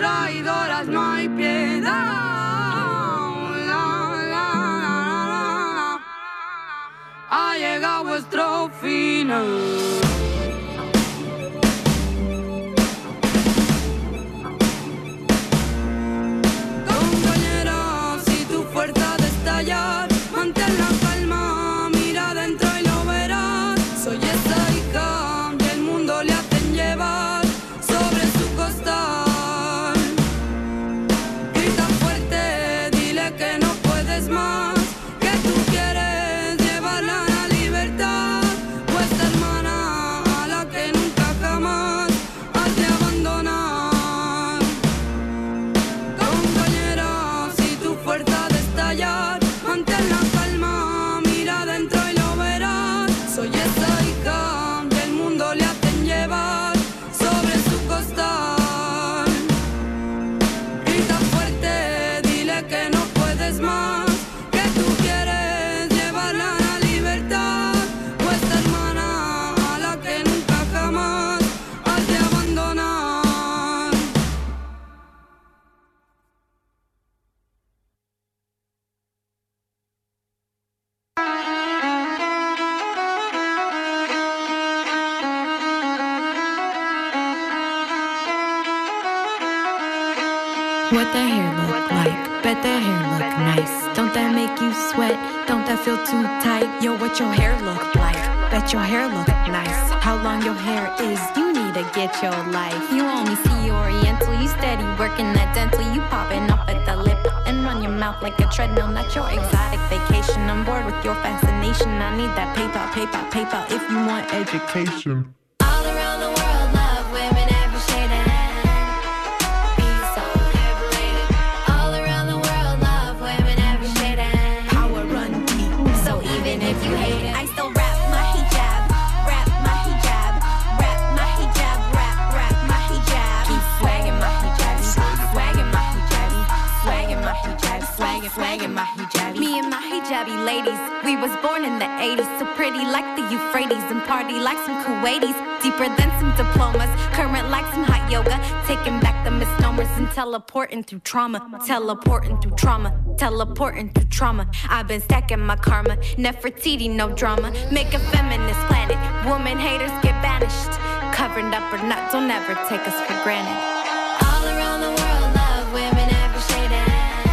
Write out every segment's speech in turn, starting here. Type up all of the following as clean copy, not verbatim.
traidoras no hay piedad. Ha llegado vuestro final. Compañera, si tu fuerza de estallar, mantén la calma, mira adentro y lo verás. Soy esa hija que el mundo le hacen llevar sobre su costal. Grita fuerte, dile que no puedes más, que tú quieres llevarla a la libertad. Vuestra hermana a la que nunca jamás has de abandonar. Compañera, si tu fuerza de estallar, mantén la calma, mira adentro y lo verás. Soy esa hija que el mundo le hacen llevar sobre su costal. Grita fuerte, dile que no puedes más, que tú quieres llevarla a la libertad. Vuestra hermana a la que nunca jamás has de abandonar. What the hair look like? Bet that hair look nice. Don't that make you sweat? Don't that feel too tight? Yo, what your hair look like? Bet your hair look nice. How long your hair is? You need to get your life. You only see Oriental. You steady working that dental. You popping off at the lip and run your mouth like a treadmill. Not your exotic vacation. I'm bored with your fascination. I need that paper, paper, paper. If you want education. All around the world, love women every shade of be so liberated. All around the world, love women every shade of power run deep. So even if you hate it, I still rap my hijab, rap my hijab, rap my hijab, rap my hijab. Keep swagging my hijab, swagging my hijab, swagging my hijab, swagging my hijab. Me and my hijabi ladies, we was born in the 80s, so pretty like the Euphrates and party like some Kuwaitis, deeper than some diplomas, current like some hot yoga, taking back the misnomers and teleporting through trauma, teleporting through trauma, teleporting through trauma. I've been stacking my karma, Nefertiti, no drama, make a feminist planet, woman haters get banished, covered up or not, don't ever take us for granted. All around the world, love women every shade of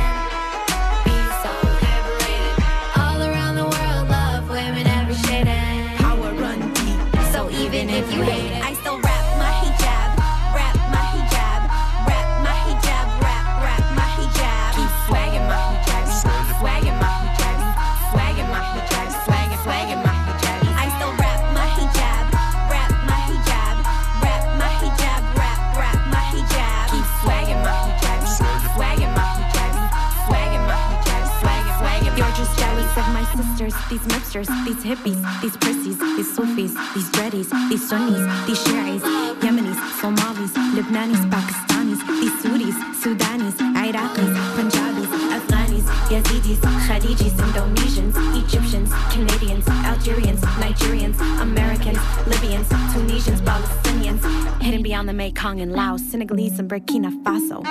be so liberated. All around the world, love women every shade of power run deep. So even if you hate it, I still rap my hijab, rap my hijab, rap my hijab, rap my hijab. Keep swagging my hijab, swagging my hijab, swagging my hijab, swagging my hijab. I still rap my hijab, rap my hijab, rap my hijab, rap my hijab. Keep swagging my hijab, swagging my hijab, swagging my hijab, swagging. You're just jealous of my sisters, these mipsters, these hippies, these prissies, these Sufis, these dreadies, these Sunnis, these Shi'is, Yemenis, Somalis, Lebanese, Pakistanis, these Sudis, Sudanis, Iraqis, Punjabis, Afghanis, Yazidis, Khadijis, Indonesians, Egyptians, Canadians, Algerians, Nigerians, Americans, Libyans, Tunisians, Palestinians, hidden beyond the Mekong and Laos, Senegalese and Burkina Faso.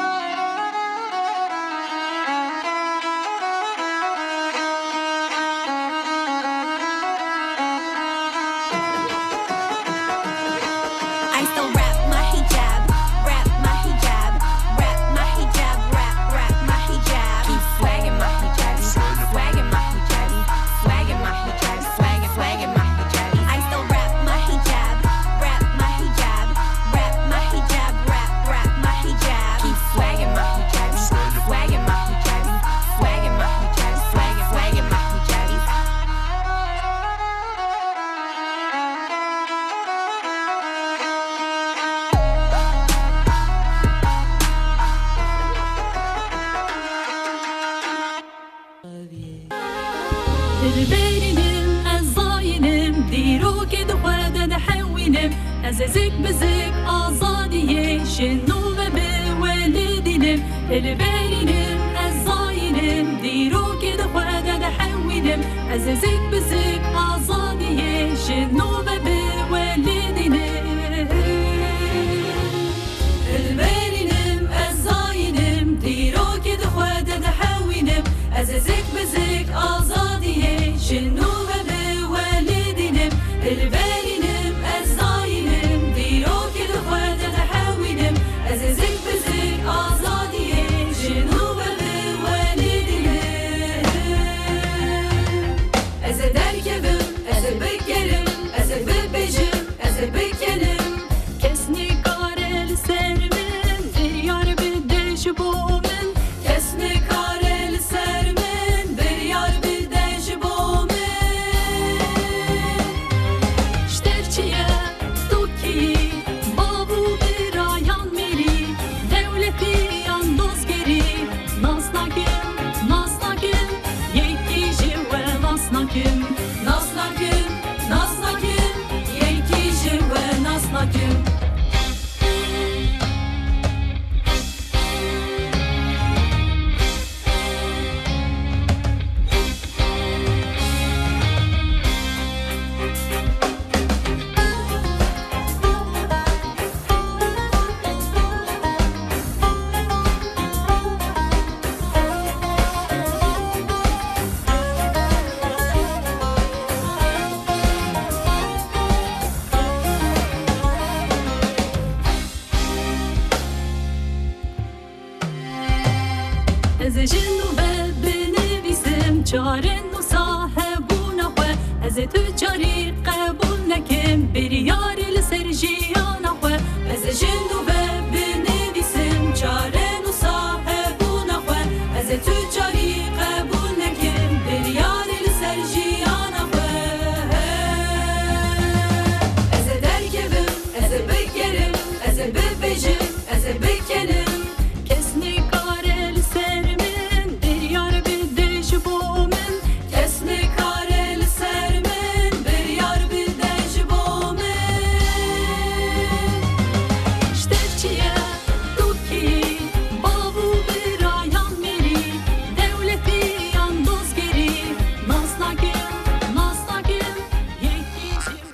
I still rap my hijab, rap my hijab, rap my hijab, rap my hijab. Keep swagging my hijab, swagging my hijab, swagging my hijab, swagging my hijab. I still rap my hijab, rap my hijab, rap my hijab, rap my hijab. Keep swagging my hijab, swagging my hijab, swagging my hijab, swagging my hijab. البينم الظاينم ديرو كده خوادا دحوينم أزازك بزك أزادية شنو بولدينم البينم الظاينم ديرو كده خوادا دحوينم أزازك بزك أزادية شنو بولدينم البينم دجبو من کسنی کارل سر من بریار بی دجبو من شترچیه دوکی بابو برایان میری دولتی انداز گری ناسناکم ناسناکم یکی جوه ناسناکم ناسناکم ناسناکم یکی جوه ناسناکم از جنو بنویسم چارن و صاحبون خو از تجاری قبول نکم بریار لسر جیان خو از جنو بنویسم چارن و صاحبون خو از تجاری قبول نکم بریار لسر جیان خو از درکبم از بگرم از ببجم از بکنم کسنی کارل سر من بریار بی دجبو من کسنی کارل سر من بریار بی دجبو من شترچیه دوکی بابو برایان میری دولتی انداز گری ناسناکم ناسناکم یکی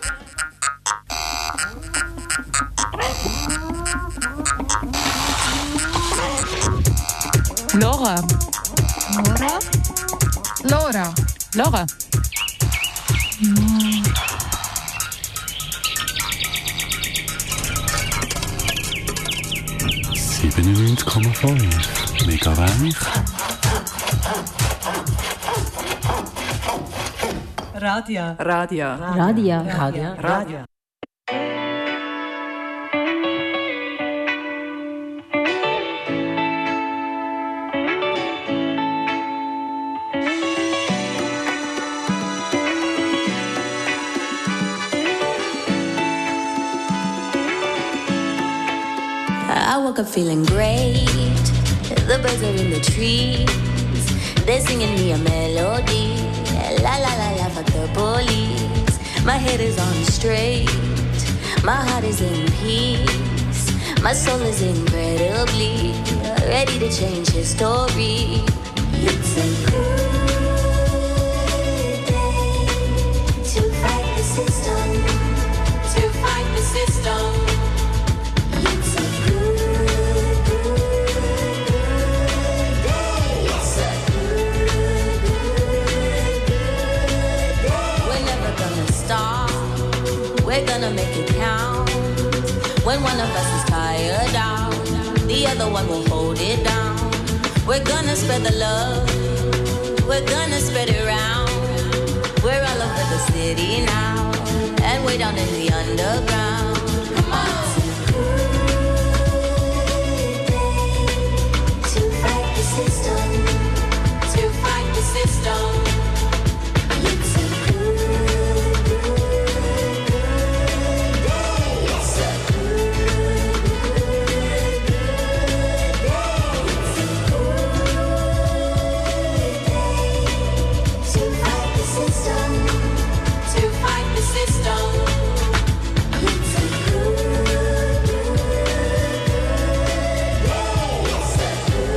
Laura. Laura? Laura. Laura. 97,5 Megawatt. Radio. Radio. Radio. Radio. Radio. I woke up feeling great. The birds are in the trees. They're singing me a melody. La la la la, fuck the police. My head is on straight. My heart is in peace. My soul is incredibly ready to change history. It's a good day to fight the system. To fight the system. It's a good day. It's a good day. We're never gonna stop. We're gonna make it count. When one of us is tired out, the other one will hold it down. We're gonna spread the love. We're gonna spread it around. We're all over the city now, and way down in the underground. Come on. To fight the system. To fight the system. It's a good day. It's a good day. It's a good day to fight the system. To fight the system. It's a good day. It's a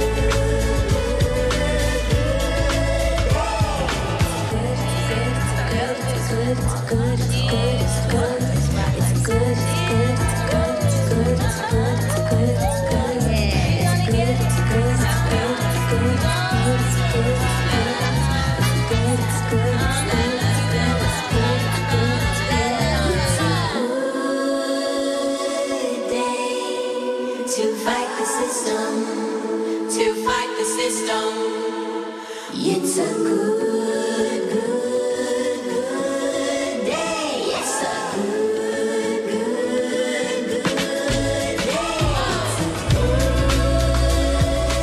to fight the system, to fight the system. It's a good day. It's a good day.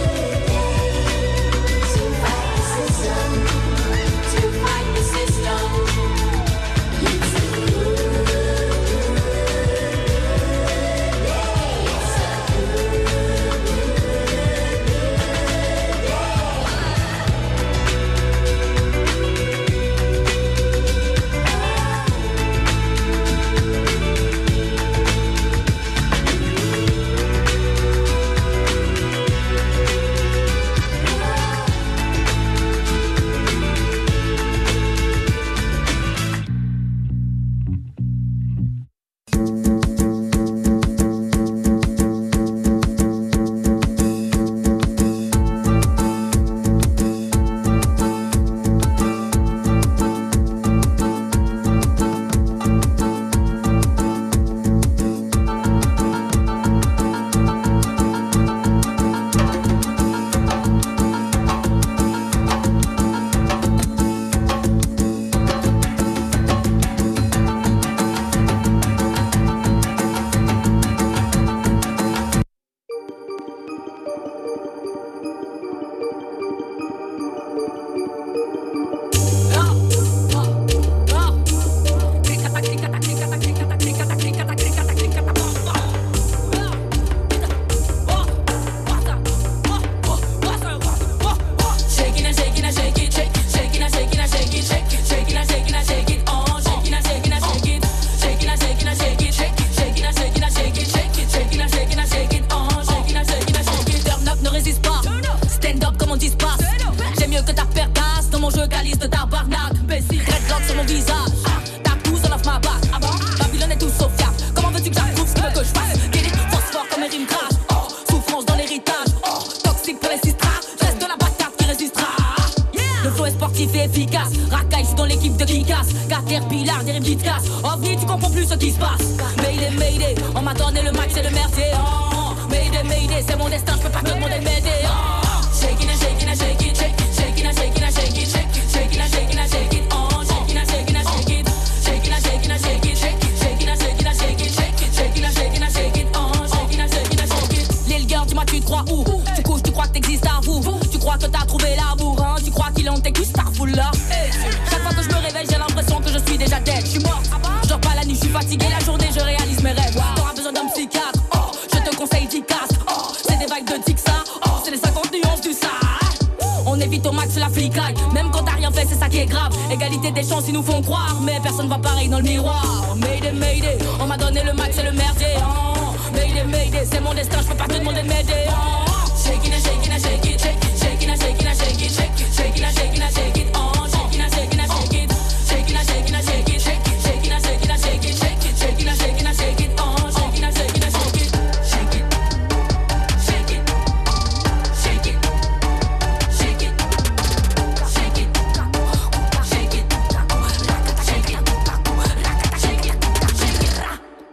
Effectif et efficace. Racaille, je suis dans l'équipe de Kikas. Caterpillar, des rimes qui te cassent. OVNI, tu comprends plus ce qui se passe. Mayday, Mayday, on m'a donné le max et le mercier. Mayday, Mayday, c'est mon destin, je peux pas te demander de m'aider. Shaking and shaking and shake it, shake, shaking and shaking and shake it, shake, shaking and shaking and shake it, shaking and shaking and shake it, shaking and shaking and shake it, shake, shaking and shaking and shake it, shake, shaking and shaking and shake it, shaking and shaking and shake it. Lil girl, dis-moi tu te crois où? Tu couches, tu crois que t'existes à vous? Tu crois que t'as trouvé l'amour, hein? Tu crois qu'il en tes cuisses, t'as full là? Chaque fois que je me réveille, j'ai l'impression que je suis déjà dead. Je suis mort, je dors pas la nuit, je suis fatigué la journée, je réalise mes rêves. T'auras besoin d'un psychiatre, je te conseille d'y casse. C'est des vibes de Tixa, c'est les 50 nuances du ça. On évite au max la flicaille, même quand t'as rien fait, c'est ça qui est grave. Égalité des chances, ils nous font croire, mais personne va pareil dans le miroir. Mayday, Mayday, on m'a donné le max et le merdier. Mayday, Mayday, c'est mon destin, je peux pas te demander de m'aider. Shaking and shaking and shake it, shake, shaking and shaking and shake it, shake, shaking and shaking and shake it, shaking and shaking and shake it, shaking and shaking and shake it, shake, shaking and shaking and shake it, shake, shaking and shaking and shake it, shaking and shaking and shake it, shake it, shake it, shake it, shake it, shake it, shake it, shake it, shake it.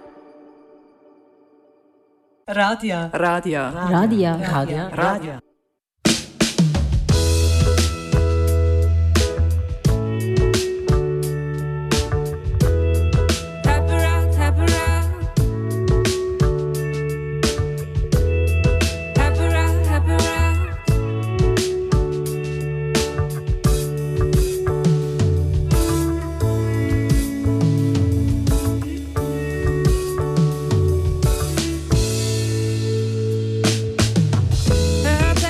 Radia. Radia. Radia. Radia. Radia. Her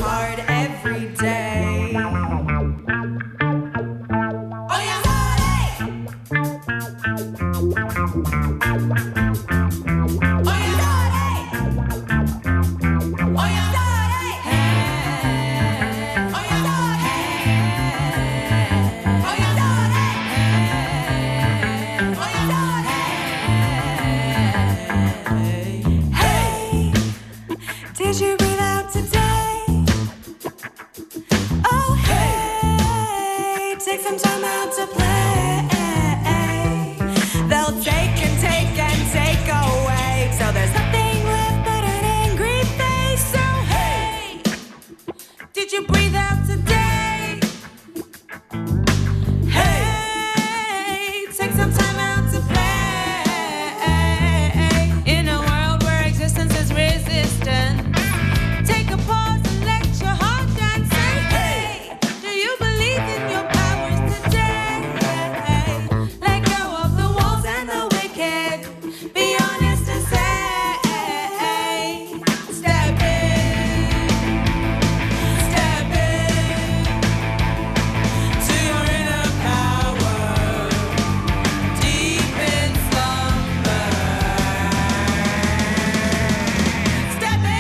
hard every day. Oh yeah, did you breathe out today? Oh hey, take some time out to play. They'll take and take and take away, so there's nothing left but an angry face. So hey, did you breathe out today? Hey, take some time out to play. In a world where existence is resistant, take a pause and let your heart dance. Say, hey, do you believe in your powers today? Let go of the walls and the wicked. Be honest and say, step in to your inner power, deep in slumber. Step in.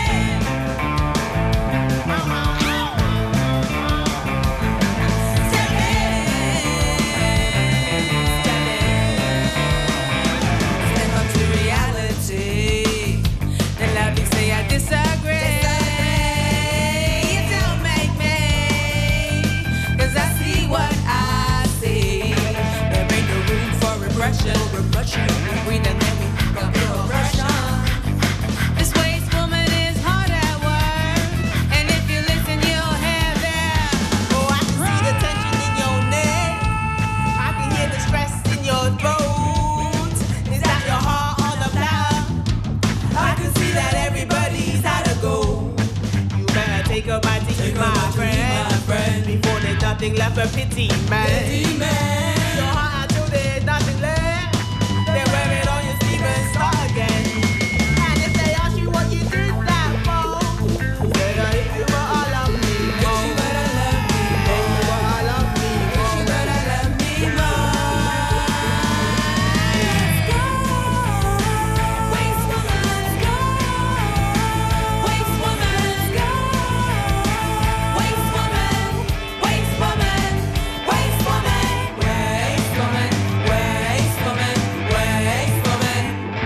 Step up to reality. Then let me say I disagree. You don't make me, 'cause I see what I see. There ain't no room for repression. We breathe and then we feel oppression. This waste woman is hard at work, and if you listen, you'll hear that. Oh, I can see the tension in your neck. I can hear the stress in your throat. Is that your heart on the block? I can see that everybody's out of go. You better take a bite to eat, my friend, before there's nothing left but pity, man. Your heart until there's nothing left. Then wear it on your sleeve and start again. And if they ask you what you did that for, say that if you were all of me, more. You better love me, if you were all of me, more. You better love me more. Let's go, waste woman, let's go. Waste woman, let's go. Waste woman, waste woman, waste woman, waste woman, waste woman, waste woman.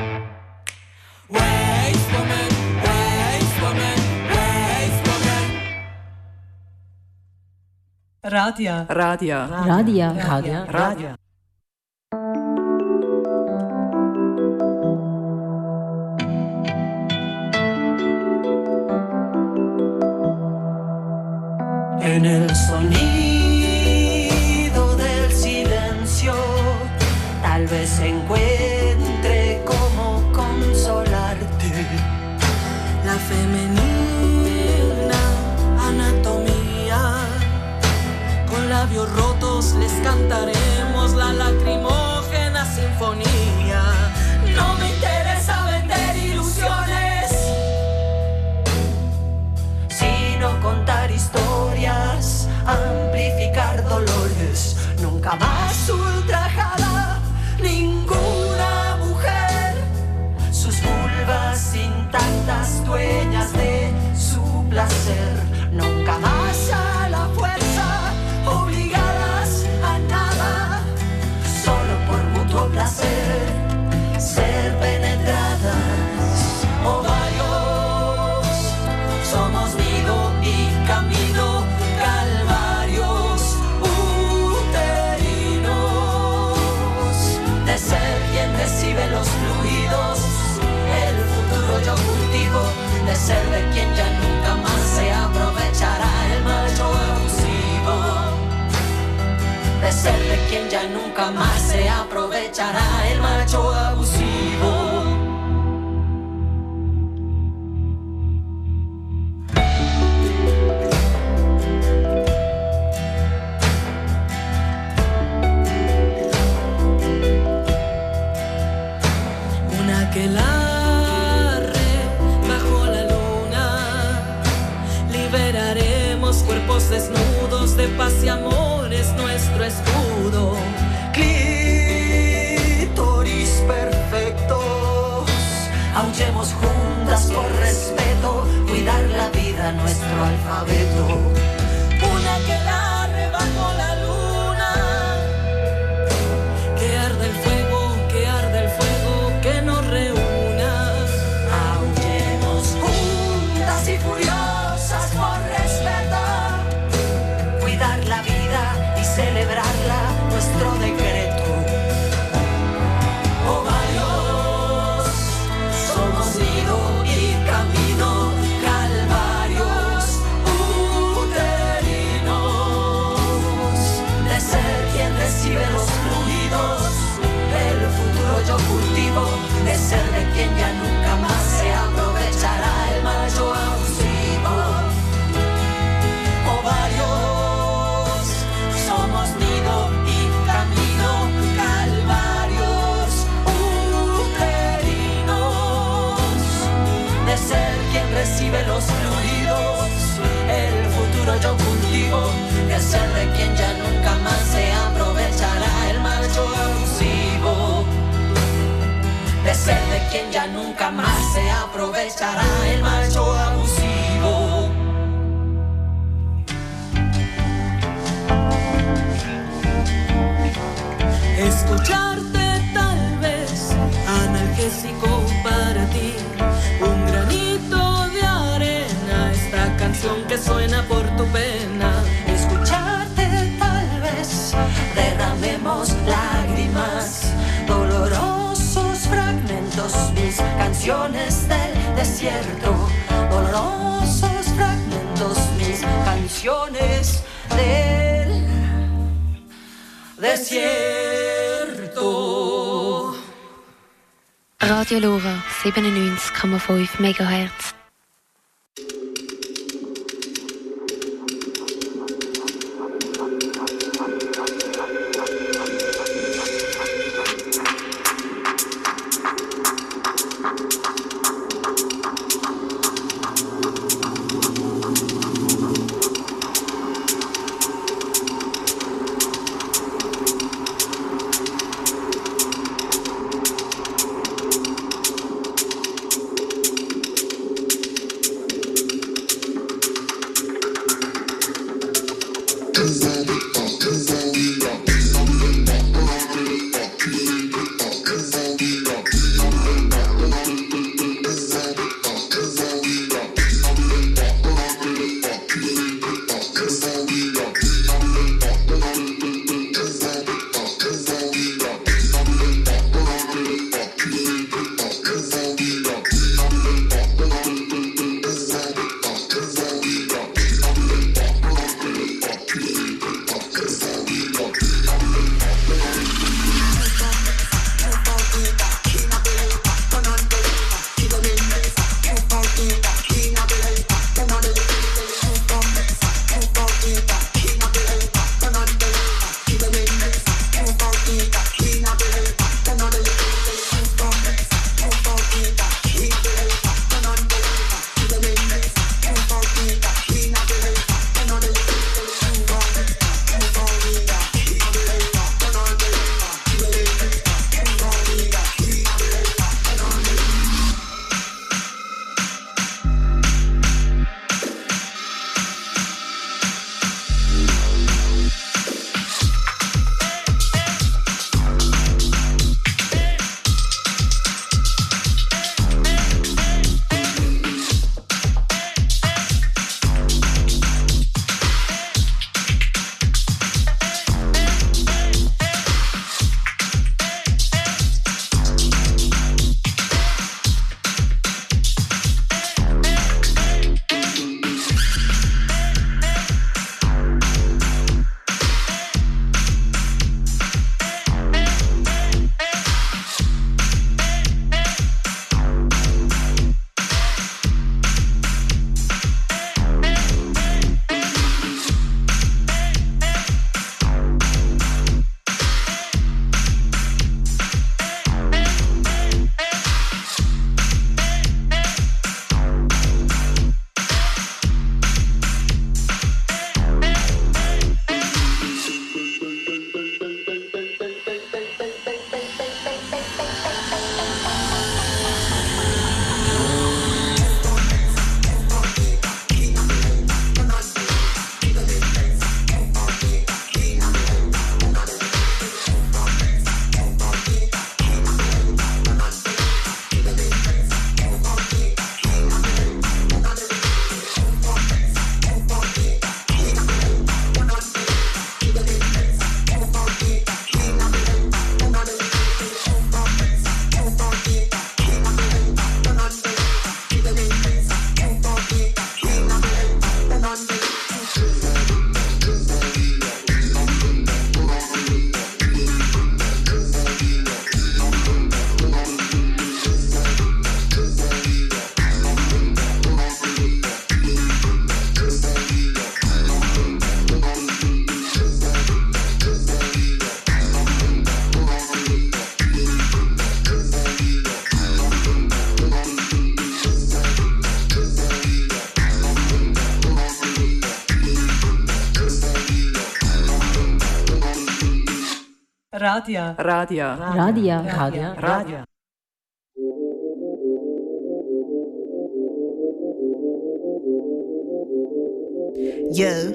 Waste woman, waste woman, waste woman. Radia. En el sonido del silencio, tal vez encuentre cómo consolarte. La femenina anatomía, con labios rotos les cantaremos la lacrimógena sinfonía. No me interesa vender ilusiones, sino contar historias, amplificar dolores. Nunca más ultrajada ninguna mujer, sus vulvas intactas, dueñas de su placer. Nunca más a la fuerza, obligadas a nada, solo por mutuo placer, ser penetradas. Ovarios, somos nido y camino, calvarios uterinos, de ser quien recibe los fluidos, el futuro yo cultivo, de ser de quien ya nunca más se aprovechará el macho abusivo, de ser de quien ya nunca más se aprovechará el macho abusivo. Aquelarre bajo la luna, liberaré nuestro decreto. Ovarios, somos nido y camino, calvarios, uterinos, de ser quien recibe los fluidos, el futuro yo cultivo, de ser de quien ya nunca más se aprovechará el macho abusivo. Ovarios, somos nido y camino, calvarios, uterinos, de ser quien recibe los fluidos, el futuro yo cultivo, de ser de quien ya nunca más se aprovechará el macho abusivo, de ser de quien ya nunca más se aprovechará el macho abusivo. Escucharte tal vez analgésico para ti, un granito de arena, esta canción que suena por tu pena. Escucharte tal vez derramemos lágrimas, dolorosos fragmentos, mis canciones del desierto, dolorosos fragmentos, mis canciones del desierto. Radio Lora 97,5 MHz. Radia. Radia. Radia. Radia. Radia. Yeah.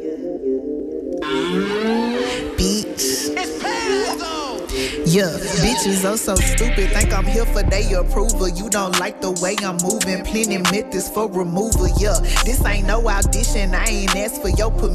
Bitch. Yeah, bitches are so stupid, think I'm here for their approval. You don't like the way I'm moving, plenty methods for removal. Yeah, this ain't no audition, I ain't asked for your permission.